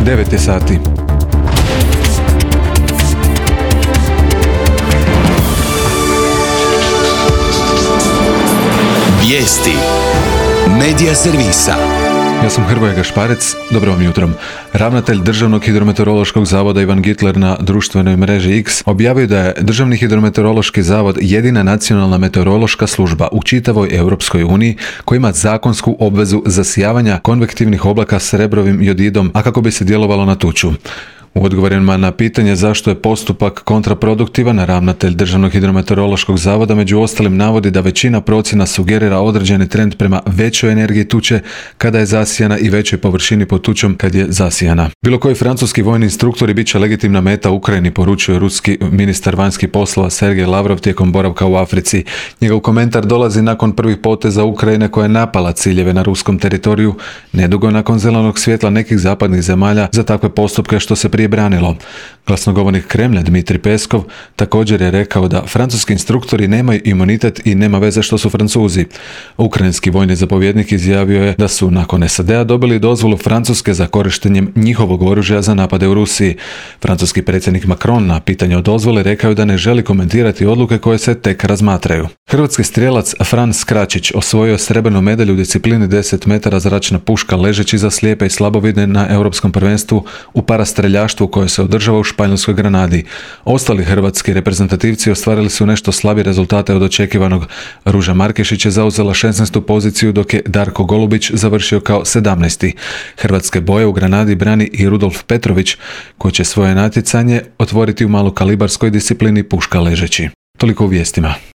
9 je sati. Vijesti Medija servisa. Ja sam Hrvoje Gašparec, dobro vam jutro. Ravnatelj Državnog hidrometeorološkog zavoda Ivan Gitler na društvenoj mreži X objavio da je Državni hidrometeorološki zavod jedina nacionalna meteorološka služba u čitavoj Europskoj uniji koja ima zakonsku obvezu zasijavanja konvektivnih oblaka srebrovim jodidom, a kako bi se djelovalo na tuču. U odgovorima na pitanje zašto je postupak kontraproduktivan, ravnatelj Državnog hidrometeorološkog zavoda među ostalim navodi da većina procjena sugerira određeni trend prema većoj energiji tuče kada je zasijana i većoj površini pod tučom kad je zasijana. Bilo koji francuski vojni instruktori bit će legitimna meta Ukrajini, poručuje ruski ministar vanjskih poslova Sergej Lavrov tijekom boravka u Africi. Njegov komentar dolazi nakon prvih poteza Ukrajine koja je napala ciljeve na ruskom teritoriju, nedugo nakon zelenog svjetla nekih zapadnih zemalja za takve postupke što se prije branilo. Glasnogovornik Kremlja Dmitrij Peskov također je rekao da francuski instruktori nemaju imunitet i nema veze što su Francuzi. Ukrajinski vojni zapovjednik izjavio je da su nakon SAD-a dobili dozvolu Francuske za korištenjem njihovog oružja za napade u Rusiji. Francuski predsjednik Macron na pitanje o dozvoli rekao da ne želi komentirati odluke koje se tek razmatraju. Hrvatski strijelac Franz Kračić osvojio srebrnu medalju u disciplini 10 metara zračna puška ležeći za slijepe i slabovidne na Europskom prvenstvu u parastreljaštvu koje se održava u Španjolskoj Granadi. Ostali hrvatski reprezentativci ostvarili su nešto slabije rezultate od očekivanog. Ruža Markešić je zauzela 16. poziciju dok je Darko Golubić završio kao 17. Hrvatske boje u Granadi brani i Rudolf Petrović koji će svoje natjecanje otvoriti u malokalibarskoj disciplini puška ležeći. Toliko u vijestima.